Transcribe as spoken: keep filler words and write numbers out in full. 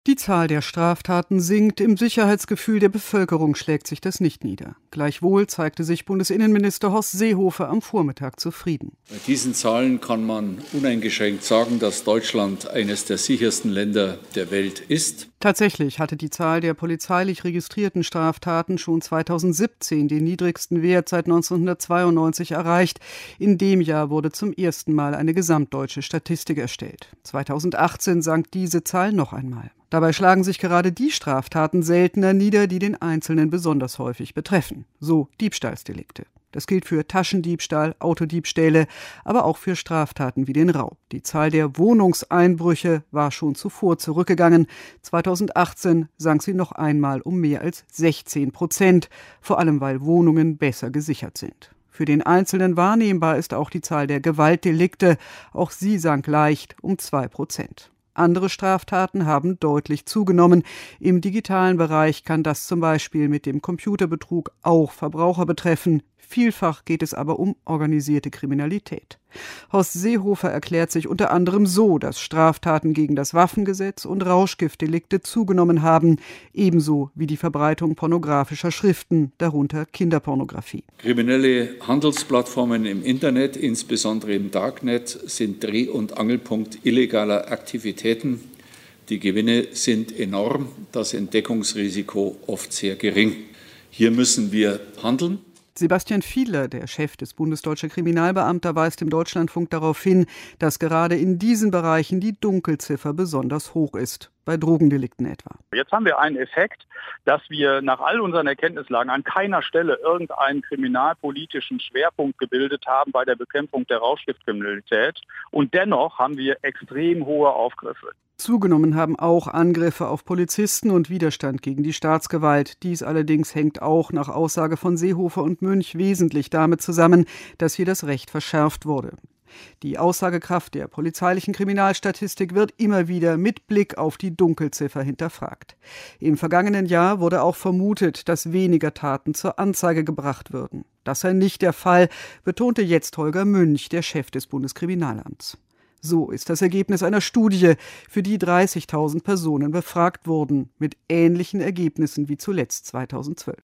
Die Zahl der Straftaten sinkt, im Sicherheitsgefühl der Bevölkerung schlägt sich das nicht nieder. Gleichwohl zeigte sich Bundesinnenminister Horst Seehofer am Vormittag zufrieden. Bei diesen Zahlen kann man uneingeschränkt sagen, dass Deutschland eines der sichersten Länder der Welt ist. Tatsächlich hatte die Zahl der polizeilich registrierten Straftaten schon zweitausendsiebzehn den niedrigsten Wert seit neunzehnhundertzweiundneunzig erreicht. In dem Jahr wurde zum ersten Mal eine gesamtdeutsche Statistik erstellt. zweitausendachtzehn sank diese Zahl noch einmal. Dabei schlagen sich gerade die Straftaten seltener nieder, die den Einzelnen besonders häufig betreffen. So Diebstahlsdelikte. Das gilt für Taschendiebstahl, Autodiebstähle, aber auch für Straftaten wie den Raub. Die Zahl der Wohnungseinbrüche war schon zuvor zurückgegangen. zweitausendachtzehn sank sie noch einmal um mehr als sechzehn Prozent, vor allem weil Wohnungen besser gesichert sind. Für den Einzelnen wahrnehmbar ist auch die Zahl der Gewaltdelikte. Auch sie sank leicht um zwei Prozent. Andere Straftaten haben deutlich zugenommen. Im digitalen Bereich kann das zum Beispiel mit dem Computerbetrug auch Verbraucher betreffen. Vielfach geht es aber um organisierte Kriminalität. Horst Seehofer erklärt sich unter anderem so, dass Straftaten gegen das Waffengesetz und Rauschgiftdelikte zugenommen haben, ebenso wie die Verbreitung pornografischer Schriften, darunter Kinderpornografie. Kriminelle Handelsplattformen im Internet, insbesondere im Darknet, sind Dreh- und Angelpunkt illegaler Aktivitäten. Die Gewinne sind enorm, das Entdeckungsrisiko oft sehr gering. Hier müssen wir handeln. Sebastian Fiedler, der Chef des Bundes Deutscher Kriminalbeamter, weist im Deutschlandfunk darauf hin, dass gerade in diesen Bereichen die Dunkelziffer besonders hoch ist, bei Drogendelikten etwa. Jetzt haben wir einen Effekt, dass wir nach all unseren Erkenntnislagen an keiner Stelle irgendeinen kriminalpolitischen Schwerpunkt gebildet haben bei der Bekämpfung der Rauschgiftkriminalität. Und dennoch haben wir extrem hohe Aufgriffe. Zugenommen haben auch Angriffe auf Polizisten und Widerstand gegen die Staatsgewalt. Dies allerdings hängt auch nach Aussage von Seehofer und Münch wesentlich damit zusammen, dass hier das Recht verschärft wurde. Die Aussagekraft der polizeilichen Kriminalstatistik wird immer wieder mit Blick auf die Dunkelziffer hinterfragt. Im vergangenen Jahr wurde auch vermutet, dass weniger Taten zur Anzeige gebracht würden. Das sei nicht der Fall, betonte jetzt Holger Münch, der Chef des Bundeskriminalamts. So ist das Ergebnis einer Studie, für die dreißigtausend Personen befragt wurden, mit ähnlichen Ergebnissen wie zuletzt zweitausendzwölf.